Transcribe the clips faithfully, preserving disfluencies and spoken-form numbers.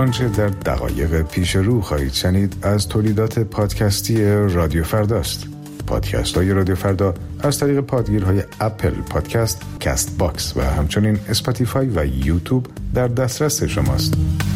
آنچه در دقایق پیش رو خواهید شنید از تولیدات پادکستی رادیو فرداست. پادکست های رادیو فردا از طریق پادگیرهای اپل پادکست، کست باکس و همچنین اسپاتیفای و یوتیوب در دسترس شماست.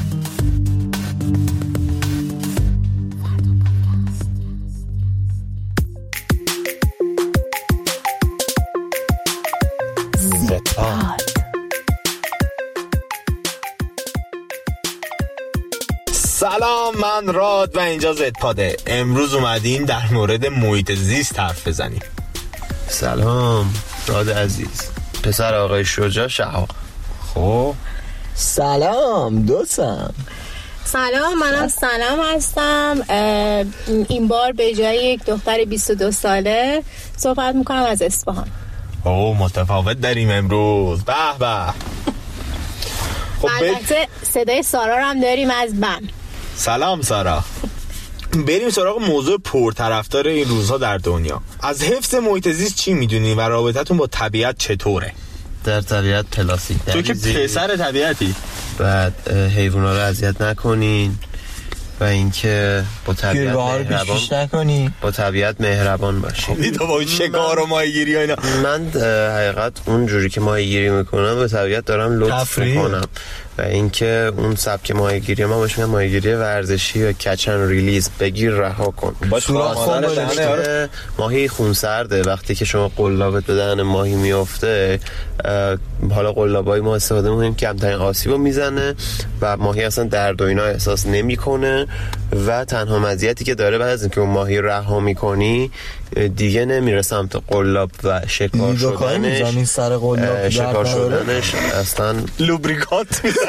سلام، من راد و اینجا زدپاده. امروز اومدیم در مورد محیط زیست حرف بزنیم. سلام راد عزیز، پسر آقای شجاع شهاب. خب سلام دوستم. سلام، منم سلام هستم. این بار به جای یک دختر بیست و دو ساله صحبت میکنم از اصفهان. اوه متفاوت داریم امروز. به به. خب البته صدای سارا رو هم داریم از بم. سلام سارا. بریم سراغ موضوع پرطرفدار این روزها در دنیا. از حفظ محیط زیست چی میدونی و رابطتون با طبیعت چطوره؟ در طبیعت پلاستیک تو که پسر طبیعتی. بعد حیوونا رو اذیت نکنین و اینکه با طبیعت مهربان نکنین. با طبیعت مهربان باشین. دیدی تو با شکار و ماهیگیری و اینا. من حقیقت اون جوری که ماهیگیری میکنم به طبیعت دارم لطف میکنم و اینکه اون سبک ماهیگیری ما بهش میگن ماهیگیری ورزشی و کچ اند ریلیز، بگیر رها کن. که ماهی خونسرده، وقتی که شما قلابت به دهن ماهی میافته، حالا قلابای ما استفاده میکنیم که کمترین آسیبو میزنه و ماهی اصلا درد و اینا احساس نمیکنه و تنها مزیتی که داره بعد از اینکه اون ماهی رها میکنی دیگه نمیره سمت قلاب و شکار شدنش. سر قلاب شکار شدنش اصلا لوبریکانت میزنه.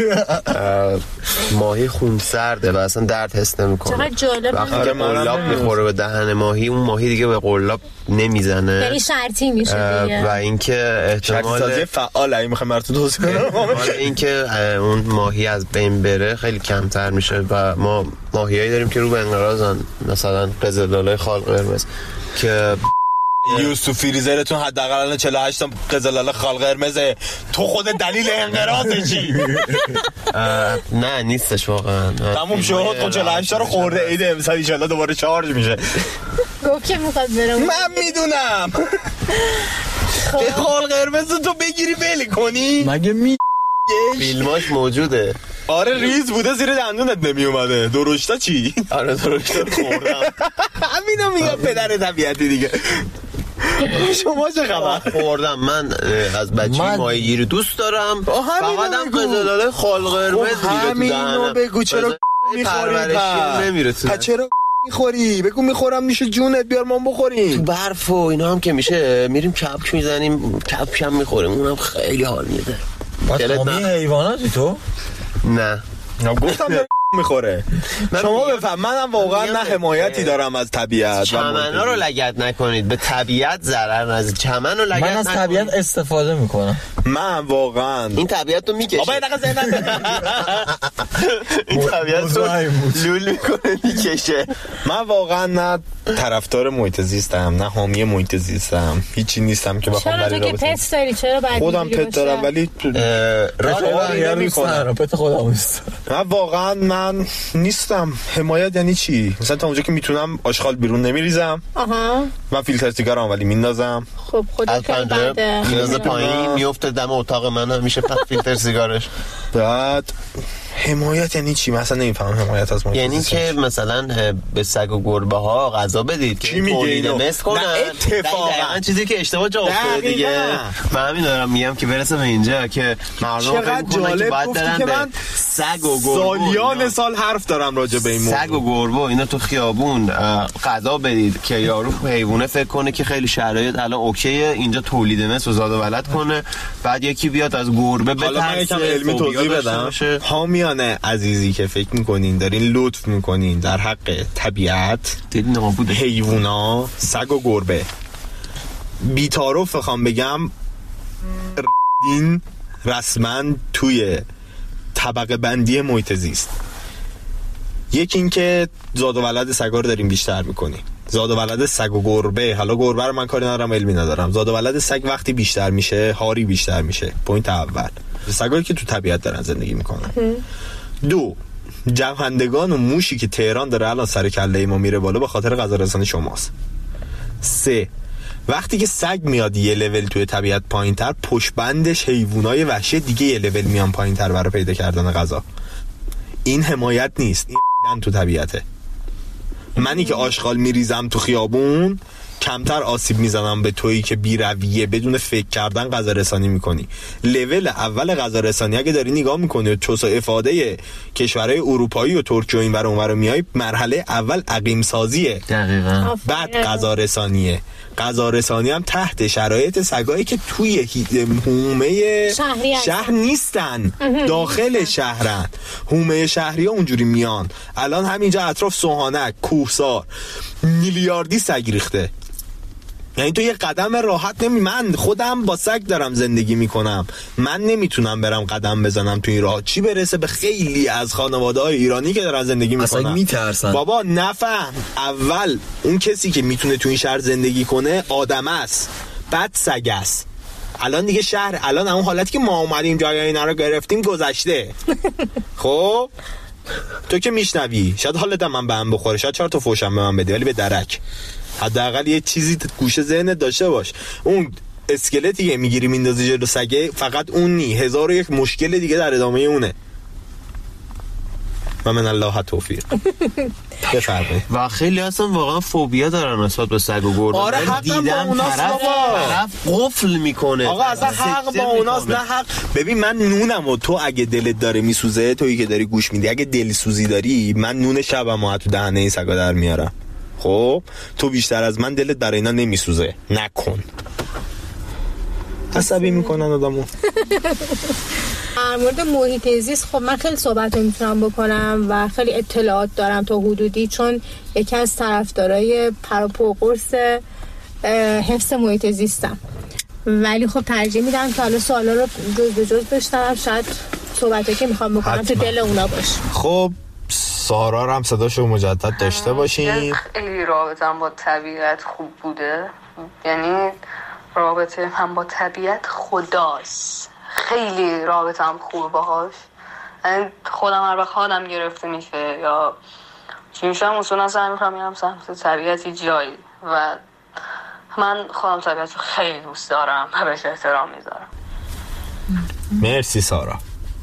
ماهی خون سرده و اصلا درد حس نمیکنه. چقدر جالب. وقتی که قلاب میخوره به دهن ماهی، اون ماهی دیگه به قلاب نمیزنه، یعنی شرطی میشه دیگه. و اینکه احتمال شرطی فعاله این میخوام براتون توضیح بدم. احتمال اینکه اون ماهی از بین بره خیلی کمتر میشه و ما ماهیایی داریم که رو به انقراضن، مثلا قزل‌لاله خال قرمز که یوسف فریزرتون حداقل چهل و هشت تا قزل‌لاله خال قرمزه. تو خود دلیل انقراضشی؟ نه نیستش واقعا. تموم شد. خب چهل و هشت تا رو خورده. عید امسال ان شاء الله دوباره چارج میشه. گفت که میخواد برم. من میدونم. خال قرمز تو بگیری ول کنی مگه می فیلماش موجوده. آره ریز بوده زیر دندونت نمی اومده. درشتا چی؟ آره درشتا خوردم. همینو میگم پدر طبیعتی دیگه. شما چه خبر؟ خوردم. من از بچگی ماهیگیری دوست دارم. فقط هم قزل‌لاله خال قرمز میره تو دهنم. همینو بگو چرا میخوری؟ نمیره تو. چرا میخوری؟ بگو میخورم میشه جونت، بیار ما بخوریم. تو برف و اینا هم که میشه میریم کپک میزنیم، کپک هم میخوریم، اونم خیلی حال میده. حامی حیواناتی تو؟ نه گفتم میخوره. شما بفهم منم واقعا نه حمایتی دارم از طبیعت. چمنا رو لگد نکنید، به طبیعت ضرر نزنید. چمن رو لگد نکنید. من از طبیعت استفاده میکنم. من واقعا این طبیعت رو میکشه. بابا یه دقیقه ذهنم این طبیعت رو لول میکنه میکشه. من واقعا نه طرفدار محیط زیستم نه حامی محیط زیستم، هیچی نیستم که بخوام برای رابطه. چرا تو که پت داری؟ چرا بعد خودم پت دارم ولی راهی نمیکنم. پت خودم نیست. من واقعا من نیستم. حمایت یعنی چی؟ مثلا تا اونجا که میتونم آشغال بیرون نمیریزم. آها. من فیلتر سیگارم ولی میندازم. خب خدا خیلی بده. میندازه پایین میفته دم اتاق من میشه فیلتر سیگارش. بعد حمایت یعنی چی؟ مثلا نمیفهمم حمایت از محیط یعنی که مثلا به سگ و گربه ها غذا بدید که تولید مثل کنن. اتفاقا چیزی که اشتباه جا افتاده دیگه. من همین دارم میگم که برسه به اینجا که مردم فکر کنن که باید برن به سگ و گربه. سالیان سال حرف دارم راجع به این موضوع. سگ و گربه اینا تو خیابون غذا بدید که یارو حیوانه فکر کنه که خیلی شرایط الان اوکیه اینجا تولید مثل و زاد و ولد کنه، بعد یکی بیاد از گربه بترسه. حالا من یکم علمی توضیح بدم. حامیان عزیزی که فکر میکنین دارین لطف میکنین در حق طبیعت، حیوونا، سگ و گربه، بی‌تعارف بخوام بگم دین رسما توی طبقه بندی محیط زیست. یکی این که زاد و ولد سگا رو داریم بیشتر میکنیم. زاد و ولد سگ و گربه، حالا گربه رو من کاری ندارم، علمی ندارم، زاد و ولد سگ وقتی بیشتر میشه هاری بیشتر میشه. پوینت اول، سگایی که تو طبیعت دارن زندگی میکنن. دو، جوندگان و موشی که تهران داره الان سر کله ما میره بالا به خاطر غذا رسانی شماست. سه، وقتی که سگ میاد یه لول توی طبیعت پایین‌تر، پشت بندش حیوانای وحشی دیگه یه لول میان پایین‌تر برای پیدا کردن غذا. این حمایت نیست، این تو طبیعته. منی که آشغال میریزم تو خیابون کمتر آسیب میزنم به تویی که بی رویه بدون فکر کردن غذا رسانی میکنی. لول اول غذا رسانی اگه داری نگاه میکنی و چوس افاده کشورهای اروپایی و ترکیه و این ور اونور میای، مرحله اول عقیم سازیه، دقیقاً، بعد غذا رسانیه. غذا رسانی هم تحت شرایط سگایی که توی حومه شهر نیستن، داخل شهرن. حومه شهری ها اونجوری میان. الان همینجا اطراف سوهانک، کوهسار میلیاردی سگ ریخته. یعنی تو یه قدم راحت نمی، من خودم با سگ دارم زندگی میکنم، من نمیتونم برم قدم بزنم تو این راه، چی برسه به خیلی از خانواده های ایرانی که دارن زندگی میکنن. اصلا میترسن. بابا نفهم، اول اون کسی که میتونه تو این شهر زندگی کنه آدم است، بعد سگ است. الان دیگه شهر، الان اون حالتی که ما اومدیم جای اینا رو گرفتیم گذشته. خب تو که میشنوی، شاید حالت من به هم بخوره، شاید چهار تا فوشم به من بده، ولی به درک حداقل یه چیزی گوشه ذهنت داشته باش. اون اسکلتی که میگیری میندازی جلو سگه فقط اون نی، هزار و یک مشکل دیگه در ادامه اونه. و من الله توفیق. بفرمایید. و خیلی اصلا واقعا فوبیا دارن نسبت به سگ و گربه. آره حقا با اوناست بابا، طرف قفل میکنه. آقا اصلا حق با اوناست، نه حق. ببین من نونم و تو اگه دلت داره میسوزه، تویی که داری گوش میدی اگه دلسوزی داری، من نون شبم تو دهنه این سگا در میارم. خب تو بیشتر از من دلت برای اینا نمیسوزه، نکن. عصبی میکنن آدمو. در مورد محیط زیست خب من خیلی صحبت میتونم بکنم و خیلی اطلاعات دارم تا حدودی، چون یکی از طرفدارای پروپوقرص حفظ محیط زیستم، ولی خب ترجیح میدم که حالا سوالا رو جز به جز بشنوم، شاید صحبتی که میخوام بکنم تو دل اونا باشه. خب سارا رو هم صداشو مجدد داشته باشیم. خیلی رابطم با طبیعت خوب بوده، یعنی رابطه هم با طبیعت خداست، خیلی رابطم خوبه باهاش. یعنی خودم هر وقت حالم گرفته میشه یا چی میشم اصولا سعی میکنم میرم سمت طبیعتی جایی و من خودم طبیعت رو خیلی دوست دارم و بهش احترام میذارم. مرسی سارا.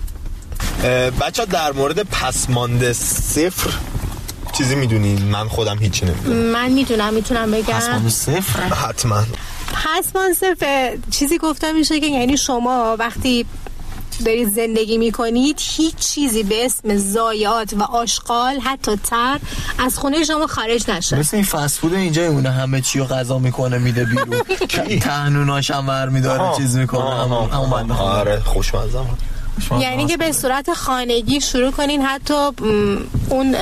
بچه در مورد پسمانده صفر چیزی میدونین؟ من خودم هیچی نمیدونم. من میدونم، میتونم بگم. پسمانده صفر؟ حتما. پسمانده صفر چیزی گفته میشه که یعنی شما وقتی دارید زندگی میکنید هیچ چیزی به اسم ضایعات و آشغال حتی تر از خونه شما خارج نشه. مثل این فست فود اینجا اونه همه چی رو غذا میکنه میده بیرون، تهنوناش هم ور میداره چیز میکنه. همون بنده خدا. آره خوشمزه. یعنی که به صورت خانگی شروع کنین حتی اون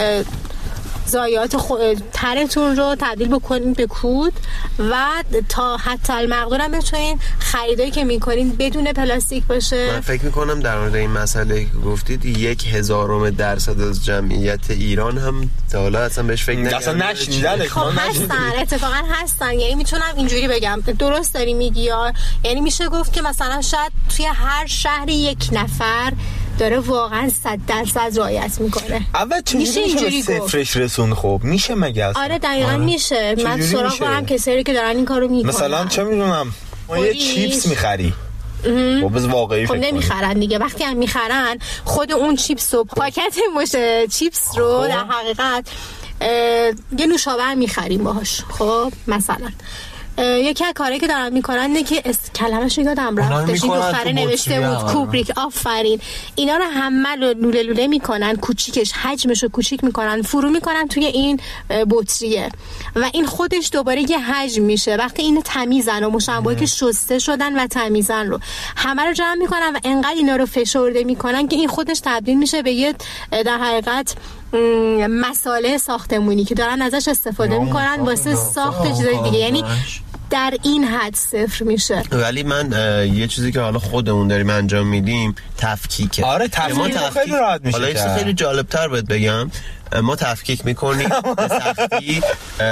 ضایعات خو... ترتون رو تبدیل بکنین به کود و تا حتی المقدور هم بتونین خریدایی که میکنین بدون پلاستیک باشه. من فکر میکنم در مورد این مسئله که گفتید یک هزارم درصد از جمعیت ایران هم تا حالا اصلا بهش فکر نکردن. اصلا نشنیدن. خب هستن، اتفاقا هستن. یعنی میتونم اینجوری بگم، درست داری میگی یا یعنی میشه گفت که مثلا شاید توی هر شهری یک نفر داره واقعا صد درصد رعایت میکنه. اول چجوری میشه صفرش رسون؟ خب میشه مگه اصلا؟ آره دقیقاً میشه. من سراغ دارم کسایی که دارن این کارو میکنن. مثلا چه میدونم ما یه چیپس میخری، خب از واقعی خب نمیخرن دیگه. وقتی هم میخرن خود اون چیپس و پاکت مشه چیپس رو در حقیقت یه نوشابه میخریم باهاش. خب مثلا یکی از کاری که دارن میکنن اینه که است... کلمش رو یادم رفتش، این دختره نوشته بود کوبریک، آفرین. اینا رو همه لوله لوله میکنن، کوچیکش حجمش رو کوچیک میکنن، فرو میکنن توی این بطریه و این خودش دوباره یه حجم میشه. وقتی اینو تمیزن و مشابهی که شسته شدن و تمیزن رو همه رو جمع میکنن و انقدر اینا رو فشرده میکنن که این خودش تبدیل میشه به یه در حقیقت مساله ساختمونی که دارن ازش استفاده میکنن واسه ساخت چیزای دیگه. یعنی در این حد صفر میشه. ولی من یه چیزی که حالا خودمون داریم انجام میدیم تفکیکه. آره تفکیک خیلی راحت میشه. حالا یه چیز خیلی جالبتر بهت بگم، ما تفکیک میکنیم به سختی.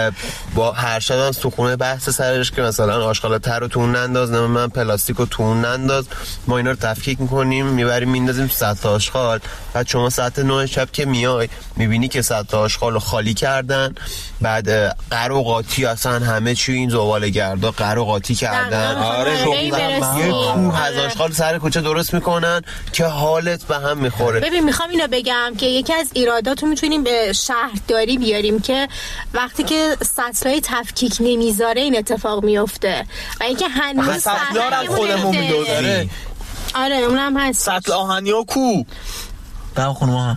با هر شب تو خونه بحث سرش که مثلا آشغال تر رو تو اون ننداز، نه من پلاستیک رو تو اون ننداز. ما اینا رو تفکیک میکنیم میبریم میندازیم تو سطل آشغال. بعد شما ساعت نه شب که میای میبینی که سطل آشغال رو خالی کردن، بعد قر و قاطی اصلا همه چی این زباله‌گردا قر و قاطی کردن. آره یه کوه از آشغال سر کوچه درست میکنن که حالت به هم میخوره. ببین میخوام اینو بگم که یکی از ایراداتو میتونیم به شهرداری بیاریم که وقتی که سطلای تفکیک نمیذاره این اتفاق میفته و اینکه هنوز سطل‌ها رو خودمون میدوزیم. آره اونم هست. سطل آهنی ها کو دم خونه ما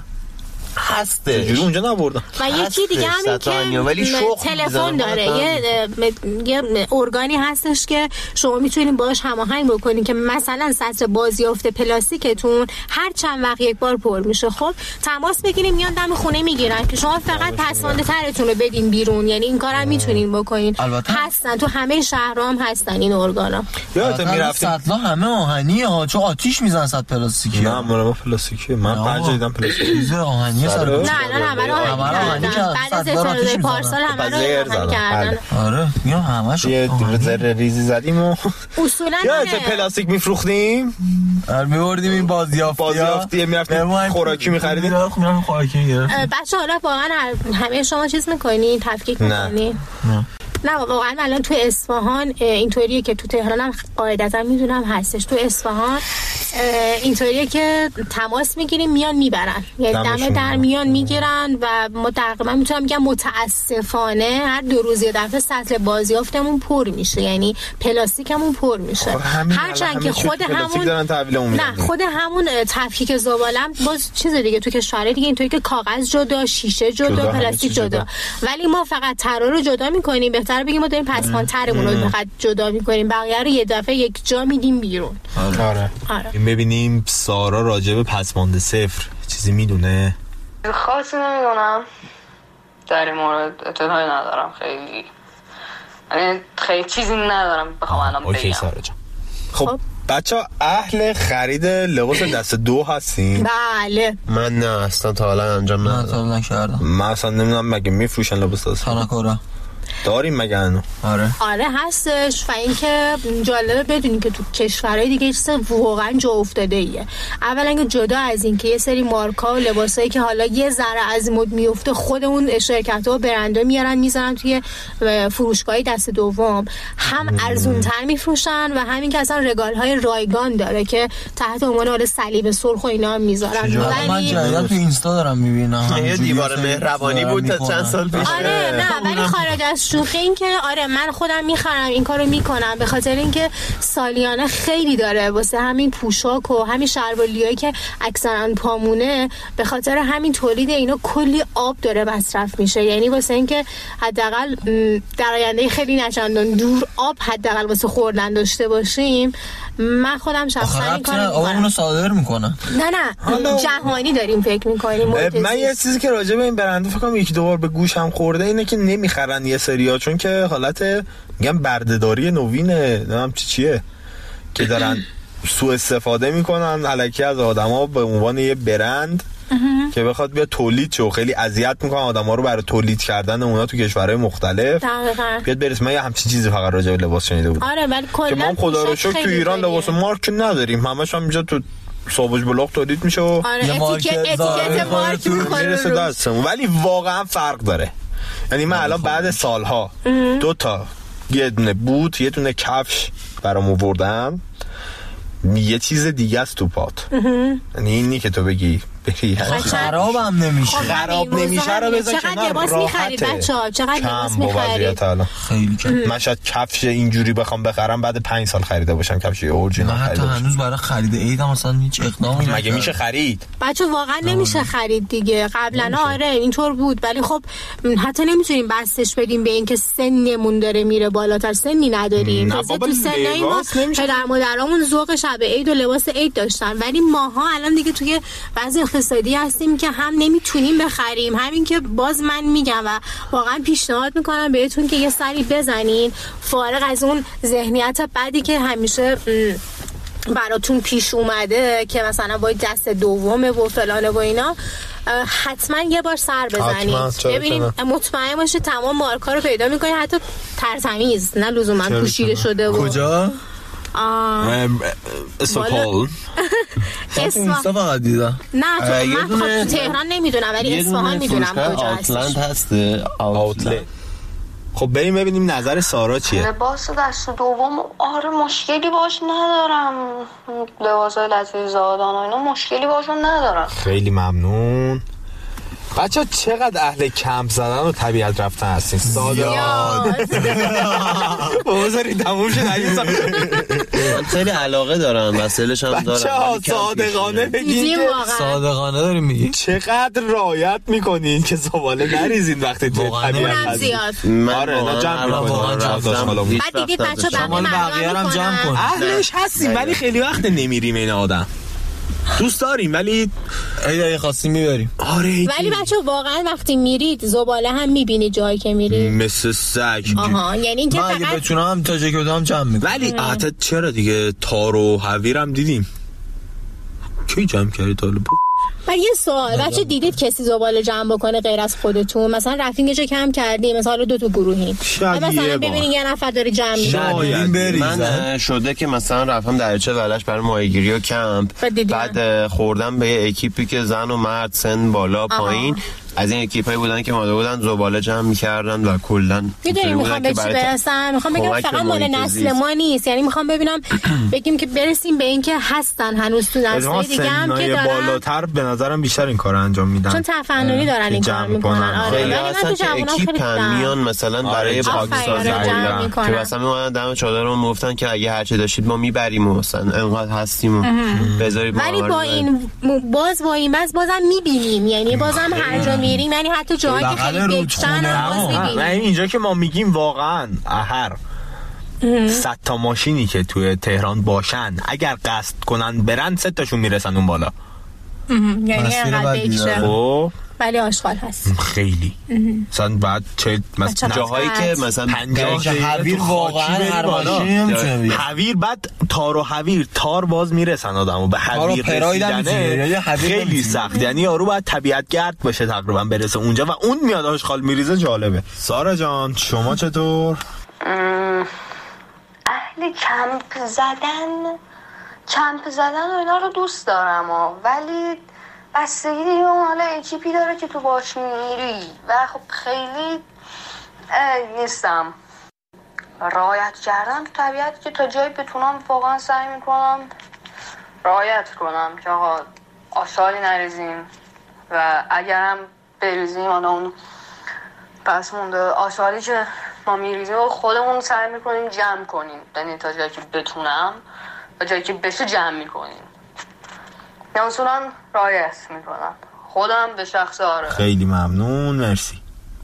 هسته چجوری اونجا نبردم. و یکی دیگه همین که تلفن داره، یه یه ارگانی هستش که شما میتونید باهاش هماهنگ بکنین که مثلا سطل بازیافت پلاستیکتون هر چند وقت یک بار پر میشه، خب تماس بگیرین میان دم خونه میگیرن که شما فقط پسمانده ترتون رو بدین بیرون. یعنی این کارم میتونین بکنین. هستن تو همه شهرها هم هستن این ارگانا. یادت میرفتیم سطلا همه آهنی ها، چون آتیش میزنن سطل پلاستیکی. نه ما پلاستیکی من پنج دیدم پلاستیکی آهنی سر نه نه همه رو آهنی کردن. بعد از افتادای پارسال همه رو آهنی کردن. آره میام همش یه ذره ریزی زدیم و اصولا یادت پلاستیک میفروختیم، آره میبردیم این بازیافتی بازیافتی میرفتیم خوراکی میخریدیم. خب خوراکی میگرفتیم. بچه حالا واقعا همه شما چیز میکنین تفکیک میکنین؟ نه نه واقعا الان تو اصفهان اینطوریه که تو تهران هم قاعدتا میدونم هستش. تو اصفهان اینطوریه که تماس میگیریم میان میبرن، یعنی دم در میان میگیرن و ما تقریبا میتونم بگم متاسفانه هر دو روز یه دفعه سطل بازیافتمون پر میشه، یعنی پلاستیکمون پر میشه. هرچند که خود همون نه خود همون تفکیک زبالم باز چیز دیگه تو کشور دیگه اینطوری که کاغذ جدا، شیشه جدا، جدا پلاستیک جدا. جدا ولی ما فقط ترا رو جدا میکنیم. بهتره بگیم ما داریم پسمان ترمون رو فقط جدا میکنیم، بقیه رو یه دفعه یک جا میدیم بیرون. آره آره ببینیم سارا راجع به پسمانده صفر چیزی میدونه؟ خاصی نمیدونم در این مورد، اطلاعی ندارم. خیلی یعنی خیلی چیزی ندارم بخوام الان بگم. اوکی سارا جان. خب بچه ها اهل خرید لباس دست دو هستین؟ بله. من نه اصلا تا حالا انجام ندادم. نکردم. من اصلا نمیدونم مگه میفروشن لباس دست دو؟ داریم مگه انو؟ آره آره هستش. و اینکه جالبه بدونی که تو کشورهای دیگه چیز واقعا جا افتاده ایه. اولا که جدا از این که یه سری مارکا و لباسایی که حالا یه ذره از مد میفته خودمون شرکت‌ها و برندها میارن میذارن توی فروشگاهی دست دوم، هم ارزون‌تر میفروشن و همین که اصلا رگال‌های رایگان داره که تحت عنوان حالا صلیب سرخ و اینا هم میذارن. ولی من جدیدا تو اینستا دارم میبینم یه دیوار مهربانی بود تا چند سال پیش. آره نه ولی خارج از شوخی این که آره من خودم میخرم این کارو میکنم به خاطر اینکه سالیانه خیلی داره واسه همین پوشاک و همین شلواریایی که اکثرا پامونه، به خاطر همین تولید اینا کلی آب داره مصرف میشه. یعنی واسه اینکه حداقل در آینده خیلی نچندان دور آب حداقل واسه خوردن داشته باشیم، من خودم شخصا این کارو میکنم. آبونو صادر میکنن. نه نه جهانی داریم فکر میکنیم. من یه چیزی که راجع به این برنده فکر کنم یکی دو بار به گوشم خورده اینه که نمیخرن یه سریا، چون که حالت میگم بردهداری نوینه، نمیدونم چی چیه که دارن سوء استفاده میکنن الکی از آدما به عنوان یه برند که بخواد بیا تولید شو. خیلی اذیت میکنن آدما رو برای تولید کردن اونا تو کشورهای مختلف. دقیقاً. بیاد برسه من یه همچین چیزی فقط راجع به لباس شنیده بودم. آره ولی کلا که ما خدا رو شکر تو ایران لباس مارک نداریم، همش هم اینجا تو سابوج بلاغ تولید میشه و آره اتیکت اتیکت مارک میرسه دستمون. ولی واقعا فرق داره. یعنی من الان بعد سالها دو تا یه دونه بوت یه دونه کفش برام آوردم، یه چیز دیگه است تو پات. یعنی اینی که تو بگی بری خراب هم نمیشه. خراب نمیشه رو بذار کنار، راحته. بچه‌ها چقدر لباس می‌خرید؟ خیلی کم. من شاید کفش اینجوری بخوام بخرم بعد پنج سال خریده باشم کفش اورجینال. من حتی هنوز برای خرید عید مثلا هیچ اقدامی نکردم. مگه میشه خرید؟ بچه واقعا نمیشه خرید دیگه. قبلا آره اینطور بود ولی خب حتی نمیتونیم بستش بدیم به اینکه سنمون داره میره بالاتر. سنی نداریم. تازه تو سنای ما پدر مادرامون ذوق شب عید و لباس عید داشتن، ولی ماها الان دیگه توی بعضی اقتصادی هستیم که هم نمیتونیم بخریم. همین که باز من میگم و واقعا پیشنهاد میکنم بهتون که یه سری بزنین فارغ از اون ذهنیت بعدی که همیشه براتون پیش اومده که مثلا باید دست دومه و فلانه و اینا. حتما یه بار سر بزنید ببینید مطمئن باشید تمام مارکا رو پیدا میکنید، حتی ترتمیز نه لزوما پوشیده شده. و کجا؟ استکهلم. اصفهان فقط دیدم. نه تو من تهران نمیدونم ولی اصفهان میدونم کجا هست. آوتلند هسته. آوتلند. خب بریم ببینیم نظر سارا چیه. لباس دست دوم آره مشکلی باش ندارم، لباس لطیف زادان و اینا مشکلی باشون ندارم. خیلی ممنون. بچه چقدر اهل کمپ زدن و طبیعت رفتن هستین؟ زیاد. بذارید تموم شد. خیلی علاقه دارم وسیلش هم دارم. بچه ها صادقانه بگین که صادقانه داریم میگی چقدر رعایت میکنین که زباله نریزین وقتی توی طبیعت هستین. آره نه جمع میکنین. بعد دیدید بچه شمال بقیه هم جمع کن. اهلش هستیم ولی خیلی وقت نمیریم این آدم. دوست داریم ولی اگه خواستیم میبریم. آره ولی بچه واقعا وقتی میرید زباله هم میبینید جایی که میرید مثل سگ. آها یعنی اینکه من اگه بتونم تا جایی که بتونم جمع میکنم. ولی حتی چرا دیگه تار و حویر هم دیدیم. کی جمع کردی تا الان؟ ولی یه سوال بچه دیدید کسی زباله جمع بکنه غیر از خودتون؟ مثلا رفتین یه جا کم کردی مثلا دو تا گروهین مثلا ببینین یه نفر داره جمع میکنه. من شده که مثلا رفتم درچه ولش برای ماهیگیری و کمپ، بعد خوردم به یه اکیپی که زن و مرد سن بالا پایین از این اکیپایی بودن که ماده بودن زباله جمع می‌کردن و کلاً می‌دونی می‌خوام به چی برسم. می‌خوام بگم فقط مال نسل ما نیست، یعنی می‌خوام ببینم بگیم که برسیم به این که هستن هنوز تو نسل دیگه هم که دارن بالاتر به نظرم بیشتر این کارو انجام میدن چون تفننی دارن این کارو میکنن. آره ولی اصلا که اکیپ میان مثلا برای پاکسازی که مثلا میومدن دم چادرمون میگفتن که اگه هر چی داشتید ما میبریم و مثلا انقدر هستیم بذارید. ولی با این باز با این باز بازم می‌بینیم، یعنی بازم هر جا میریم یعنی حتی جایی که خیلی بکشن باز می‌بینیم. نه اینجا که ما میگیم واقعا هر صد تا ماشینی که توی تهران باشن اگر قصد کنن برن صد تاشون میرسن اون بالا. یعنی انقدر بکشه ولی آشغال هست خیلی. مثلا بعد چه مثلا جاهایی که مثلا پنجاه حویر واقعا هر ماشین حویر بعد تار و حویر تار باز میرسن آدمو به حویر رسیدنه خیلی سخت. یعنی یارو باید طبیعت گرد باشه تقریبا برسه اونجا و اون میاد آشغال میریزه. جالبه. سارا جان شما چطور؟ اهل کمپ زدن کمپ زدن و اینا رو دوست دارم ها، ولی بستگی دیگه حالا اکیپی داره که تو باش میری و خب خیلی نیستم رعایت کردن تو طبیعت که تا جایی بتونم واقعا سعی میکنم رعایت کنم که آقا آشغالی نریزیم و اگرم بریزیم حالا اون پس مونده آشغالی که ما میریزیم و خودمون سعی میکنیم جمع کنیم، یعنی تا جایی که بتونم تا جایی که بشه جمع میکنیم. یا اصولا رعایت میکنم خودم به شخص. آره خیلی ممنون مرسی.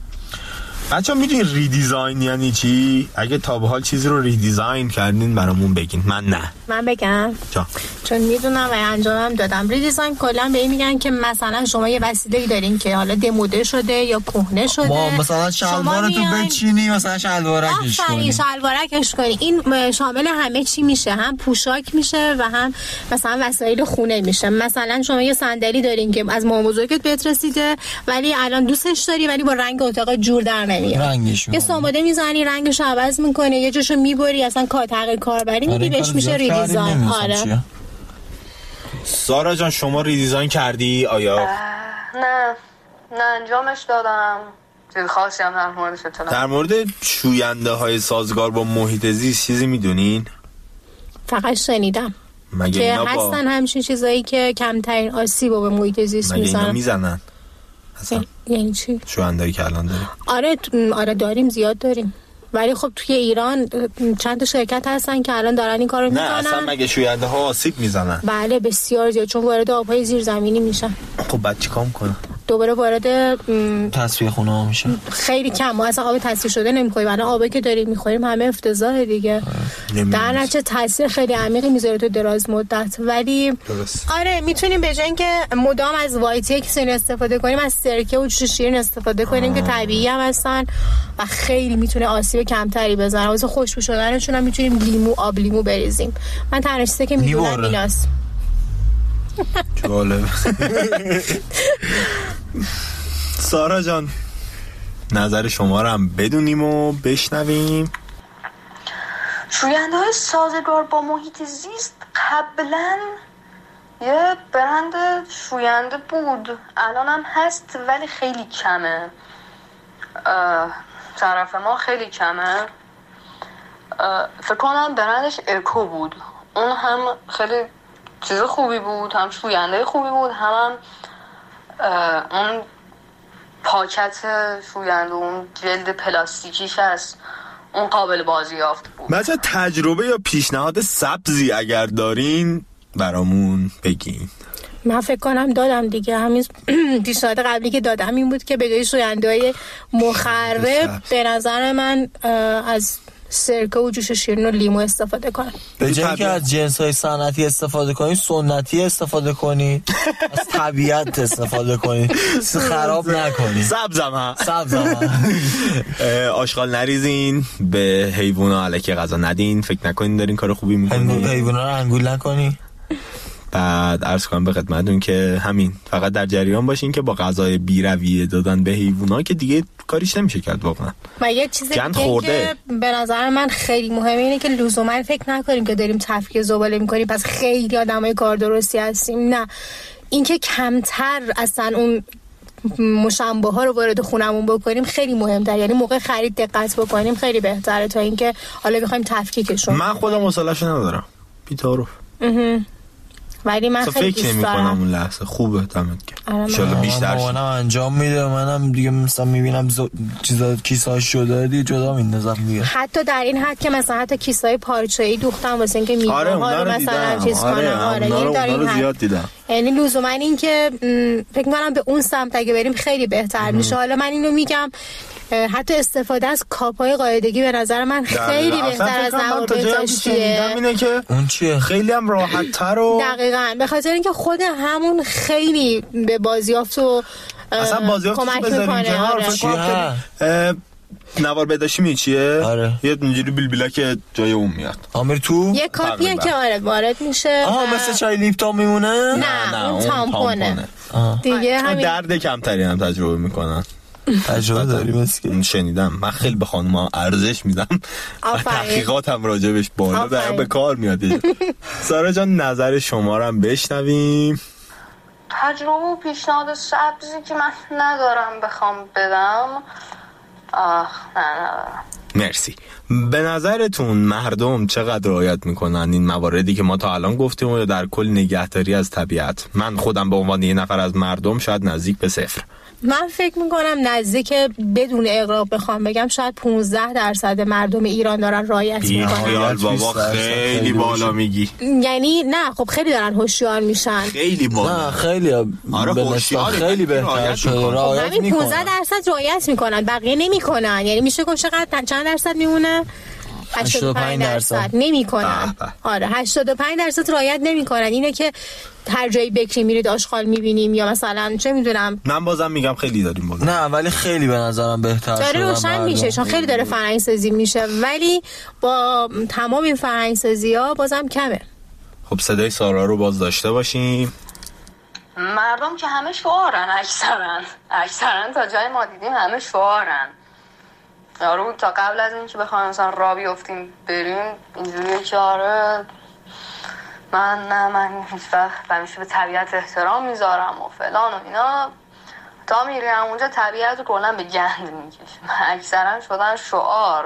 بچه ها میدونی ریدیزاین یعنی چی؟ اگه تا به حال چیزی رو ریدیزاین کردین برامون بگین. من نه. من بگم جا. چون میدونم و انجامم دادم. ریدیزاین کلا به این میگن که مثلا شما یه وسیله‌ای دارین که حالا دموده شده یا کهنه شده، ما مثلا شلوارتو بچینی مثلا شلوارکش کنی شلوارکش کنی. این شامل همه چی میشه، هم پوشاک میشه و هم مثلا وسایل خونه میشه. مثلا شما یه صندلی دارین که از مامان بزرگت بهت رسیده ولی الان دوستش داری ولی با رنگ اتاق جور در رنگش یه ساماده میزنی رنگش عوض میکنه، یه جاشو میبری اصلا کار تغییر کاربری میدی بهش میشه ریدیزاین. آره سارا جان شما ریدیزاین کردی آیا؟ نه نه انجامش دادم. چیز خاصی هم در موردش اطلاع. در مورد شوینده های سازگار با محیط زیست چیزی میدونین؟ فقط شنیدم مگه که با... هستن همچین چیزایی که کمترین آسیب رو به محیط زیست میزنن. مگه اینا میزنن؟ یعنی چی؟ شوینده‌ای که الان داریم. آره آره داریم زیاد داریم ولی خب توی ایران چند تا شرکت هستن که الان دارن این کارو میکنن. نه اصلا مگه شوینده ها آسیب میزنن؟ بله بسیار زیاد چون وارد آبهای زیرزمینی میشن. خب بعد چیکار میکنن؟ دوباره وارد تصفیه خونه ها میشه. خیلی کم ما اصلا آب تصفیه شده نمیخوریم، الان آبی که داریم میخوریم همه افتضاح دیگه. در نتیجه تاثیر خیلی عمیقی میذاره تو دراز مدت. ولی درست. آره میتونیم به جای اینکه مدام از وایت اکسین استفاده کنیم از سرکه و جوش شیرین استفاده کنیم که طبیعی هم هستن و خیلی میتونه آسیب کمتری بزنه. واسه خوشبو شدنشون هم میتونیم لیمو آب لیمو بریزیم. من تنها چیزی که میدونم ایناست. جالب. سارا جان نظر شما رو هم بدونیم و بشنویم. شوینده های سازگار با محیط زیست قبلا یه برند شوینده بود، الان هم هست ولی خیلی کمه، طرف ما خیلی کمه. فکر کنم برندش اکو بود، اون هم خیلی چیز خوبی بود، هم شوینده خوبی بود، هم, هم اون پاکت شوینده اون جلد پلاستیکیش هست اون قابل بازیافت بود. مثلا تجربه یا پیشنهاد سبزی اگر دارین برامون بگین. من فکر کنم دادم دیگه، همین پیشنهاد قبلی که دادم این بود که به جای شوینده‌های مخرب به نظر من از سرکه و جوش شیرین و لیمو استفاده کنم. به جای که از جنس‌های صنعتی استفاده کنی سنتی استفاده کنی، از طبیعت استفاده کنی، خراب نکنی. سبزم ها سبزم آشغال نریزین، به حیوونا الکی غذا ندین، فکر نکنین دارین کار خوبی میکنین، حیوونا رو انگول نکنی. بعد عرض کنم به خدمتتون که همین فقط در جریان باشین که با غذای بی‌رویه دادن به حیوونا که دیگه کاریش نمیشه کرد واقعا. و یه چیزی که به نظر من خیلی مهمه اینه که لزوما فکر نکنیم که داریم تفکیک زباله میکنیم پس خیلی آدمای کار درستی هستیم، نه، اینکه کمتر اصلا اون مشنبه ها رو وارد خونمون بکنیم خیلی مهم‌تره، یعنی موقع خرید دقت بکنیم خیلی بهتره تا اینکه حالا بخوایم تفکیکشون. من خودم حوصله‌شو ندارم بی‌تعارف، ولی من خیلی فکر نمی‌کنم اون لحظه خوبه دمت گرم ان شاء الله بیشتر منم انجام میده، منم دیگه مثلا میبینم زو... چیزا کیسه‌اش شده دیگه جدا میندازم دیگه، حتی در این حد که مثلا حتی کیسه‌های پارچه‌ای دوختم واسه اینکه میوه آره ها رو مثلا چیز کنم. آره آره یعنی در این زیاد دیدم، یعنی لزوما این که فکر می‌کنم به اون سمت اگه بریم خیلی بهتر میشه. حالا من اینو میگم حتی استفاده از کاپای قاعدگی به نظر من خیلی بهتر از نوار بهداشتیه. اینه که اون چیه خیلی هم راحت‌تر و دقیقاً به خاطر اینکه خود همون خیلی به بازیافت و اصلا بازیافت کمک میکنه. آره. نوار بهداشتی می چیه؟ آره. یه اونجوری بیلبیلا که جای اون میاد. آمیر تو؟ یه کاپیه که آره وارد میشه. آها مثل چای لیپتون میمونه؟ نه, نه اون تامپونه. دیگه همین درد کمتری هم تجربه میکنن. تجربه داری مسکی؟ شنیدم. من خیلی به خانوما ارزش میدم و تحقیقاتم راجبش بالا در به کار میاد. سارا جان نظر شما رو هم بشنویم. تجربه و پیشنهاد سبزی که من ندارم بخوام بدم. آخ نه ندارم. مرسی. به نظرتون مردم چقدر رعایت میکنن این مواردی که ما تا الان گفتیم و در کل نگهداری از طبیعت؟ من خودم به عنوان یه نفر از مردم شاید نزدیک به صفر. من فکر میکنم نزدیک بدون اغراق بخوام بگم شاید پانزده درصد مردم ایران دارن رعایت میکنن. خیال بابا خیلی بالا میگی. یعنی نه خب خیلی دارن هوشیار میشن. خیلی بالا. نه خیلی آره هوشیار خیلی بهتر شده. رعایت میکنن. همین پانزده درصد رعایت میکنن بقیه نمیکنن. یعنی میشه گفت چقدر چند درصد میمونه؟ هشتاد و پنج درصد نمیکنن. آره هشتاد و پنج درصد رعایت نمیکنن. اینه که هر جایی بکری میرید آشغال میبینیم یا مثلا چه میدونم. من بازم میگم خیلی داریم بالا. نه ولی خیلی به نظرم بهتر شده. داره روشن میشه چون خیلی داره فرهنگ سازی میشه ولی با تمام این فرهنگ سازی ها بازم کمه. خب صدای سارا رو باز داشته باشیم. مردم که همه شعارن اکثرا اکثرا تا جای ما دیدیم همه شعارن. یارو تا قبل از این که بخوایم مثلا را بیافتیم بریم اینجوریه که آره من نه من هیچ وقت همیشه به طبیعت احترام میذارم و فلان و اینا، تا میریم اونجا طبیعت رو کلا به گند میکشیم. اکثرا شدن شعار.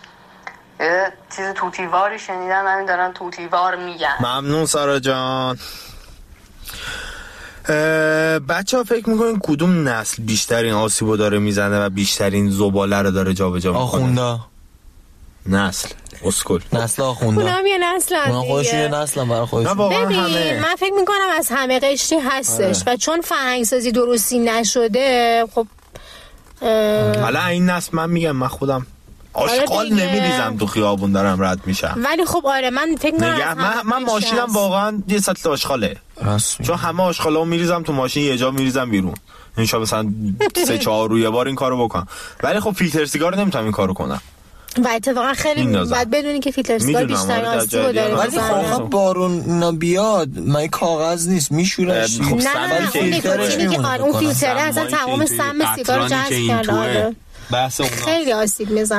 یه چیز توتیواری شنیدن همین دارن توتیوار میگن. ممنون سارا جان. بچه ها فکر میکنین کدوم نسل بیشترین آسیبو داره میزنه و بیشترین زباله رو داره جا به جا میکنه؟ آخونده نسل اسکول نسل آخونده اونم یه نسل دیگه اونا خودشون یه نسل هم برای خودشون. ببین من فکر میکنم از همه قشری هستش آره. و چون فرهنگسازی درستی نشده خب حالا این نسل من میگم من خودم آشغال آره نمیریزم تو خیابون دارم رد میشم ولی خب آره من فکر میکنم من, من ماشینم واقعا یه سطل آشغاله چون همه آشغالا میریزم تو ماشین یه جا میریزم بیرون این شب مثلا سه چهار روی بار این کارو بکنم ولی خب فیلتر سیگار نمیتونم این کارو کنم و اتفاقا خیلی باید بدونی که فیلتر سیگار بیشتر آسیب رو داره. ولی خب بارون اینا بیاد من کاغذ نیست میشورش. خب نه فیلترش که اون فیلتره اصلا تمام سم سیگار رو جذب کرده. خیلی آسیب میزنه.